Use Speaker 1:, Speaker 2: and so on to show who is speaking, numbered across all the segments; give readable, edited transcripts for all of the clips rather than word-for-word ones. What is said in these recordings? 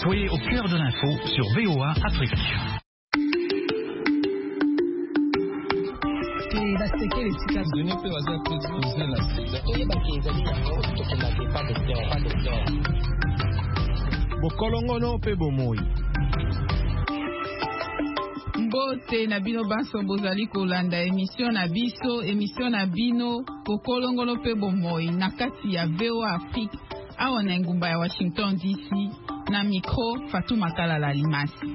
Speaker 1: Soyez au cœur de l'info sur VOA Afrique.
Speaker 2: Bokolongono pe bomoi.
Speaker 3: Mbote na bino baso bozali kolanda émission na bino Bokolongono pe bomoi na kati ya VOA Afrique awa na ngumba ya Washington DC na micro Fatuma Kalala Limasi.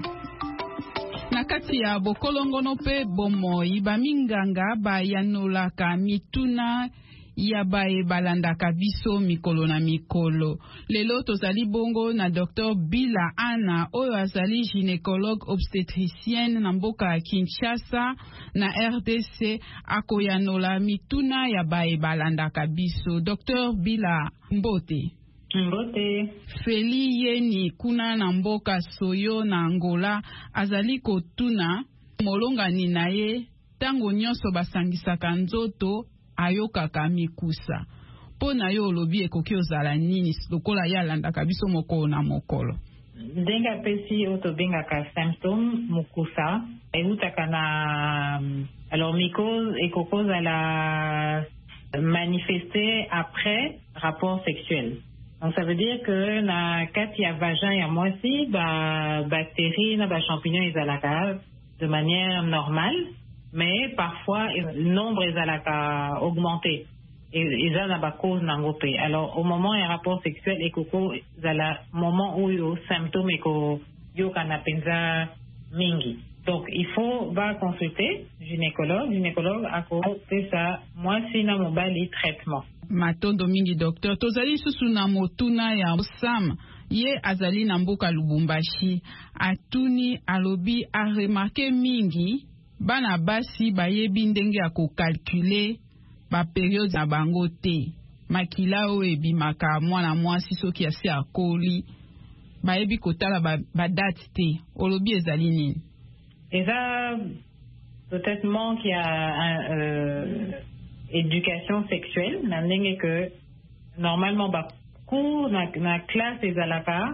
Speaker 3: Na kati ya Bokolongono pe bomoi baminganga bayanolaka mituna ya bae balandaka biso mikolo na mikolo. Lelo tozali bongo na Dr. Bila Ana oyo azali gynécologue obstétricienne na mboka ya Kinshasa na RDC akoyanola mituna ya bae balandaka biso. Dr. Bila, mbote.
Speaker 4: Mbote.
Speaker 3: Feli Yeni kuna na mboka Soyo na Angola azali kotuna molongani na ye tango nyonso basangisaka nzoto ayokaka mikusa. Po na yo olobi ekoki ozala nini lokola ya landaka biso mokolo na mokolo?
Speaker 4: Ndenga pesi otobengaka symptôme mukusa eutaka na alors mycose ekokoza la manifester après rapport sexuel. Donc ça veut dire que na kati ya vagin ya mwasi ba bactéries na ba champignons ezalaka de manière normale, mais parfois le nombre ezalaka augmenté et eza na ba cause nangope. Alors au moment ya rapport sexuel ekoko zala moment où yo symptômes eko yoka na penza mingi. Donc il faut va consulter gynécologue ako pesa mwasi na mobali traitement.
Speaker 3: Matondo mingi docteur tozali susu na motuna ya Sam ye azali na mboka Lubumbashi atuni alobi a remarqué mingi bana basi bayebi ndenge ya kokalkule ba periode na bango te makila o ebimaka mwana mwasi soki asi akoli bayebi kotala ba date te olobi ezali nini?
Speaker 4: Eza peut-être manque ya éducation sexuelle na ndenge que normalement ba cours na classe ezalaka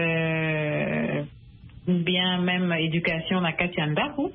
Speaker 4: bien même éducation na kati ya ndako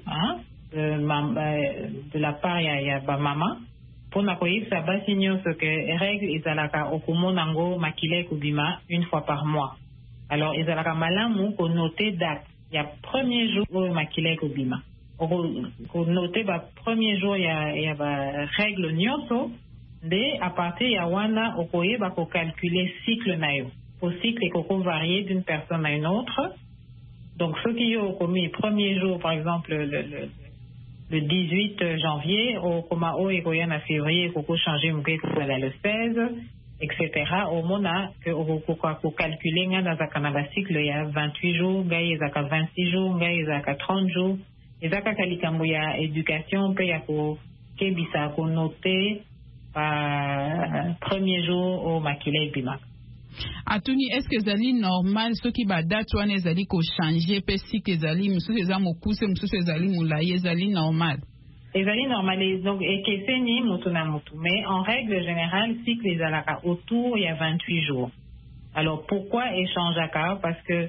Speaker 4: de la part ya ba mama pona koyebisa basi nyonso que règle ezalaka okomona ngo makila ekobima une fois par mois. Alors ezalaka malamu ko noter date ya premier jour oyo makila ekobima ko noter ba premier jour ya ba règle nyonso nde à partir ya wana okoyeba ko calculer cycle na yo. Au cycle ekoko varier d'une personne à une autre. Donc ceux qui ont commis premier jour par exemple le 18 janvier au koma o ekoya na février ekoko changer muke ko le 16 etc. au mona que ko calculer nga na zakana ba cycle ya 28 jours ngai ezaka 26 jours ngai ezaka 30 jours ezaka kalikambo ya éducation pe ya ko kebisa ko noter premier jour au makila ebima.
Speaker 3: Atuni, est-ce que ezali normal soki ba date wana ezali ko changer pe si que ezali mususu eza mokuse mususu ezali mulayi ezali normal?
Speaker 4: Ezali normal donc ekeseni mutu na mutu, mais en règle générale cycle ezalaka autour il y a 28 jours. Alors pourquoi échangeaka? Parce que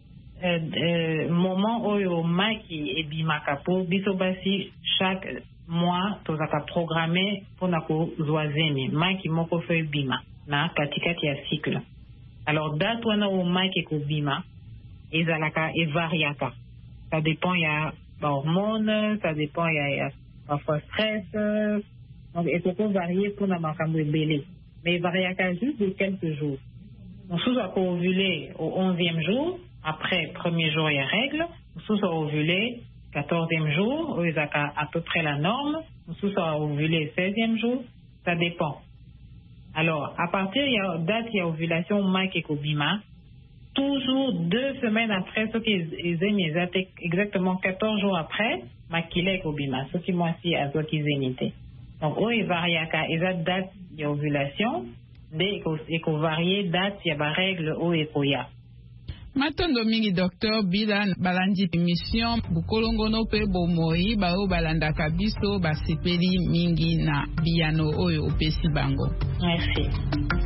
Speaker 4: moment oyo maki ebimaka po biso basi chaque mois tozaka programmé pona ko zoazeni maki moko fe bima na katikati ya cycle. Alors date wana o maki ekobima ezalaka evariaka, ça dépend ya ba hormones, ça dépend ya parfois stress, donc ekoko varier pona makambo ebele, mais variaka juste de quelques jours. On sous-a ovulé au 11e jour, après premier jour il y a règle, on sous-a ovulé 14e jour, où il y a à peu près la norme, on sous-a ovulé 16e jour, ça dépend. Alors, à partir de date, il y a ovulation, Mike et Kobima, toujours 2 semaines après, ce qui est exactement 14 jours après, Makila et Kobima, ce qui moi aussi a ce qui zénité. Donc, où il varie à date, il y a ovulation, dès qu'on varie date, il y a des règles, où il y a.
Speaker 3: Matondo mingi Dr. Bila balandi mission Bokolongono pe bomoi bao balandaka biso basepeli mingi na biyano oyo opesi bango.
Speaker 4: Merci.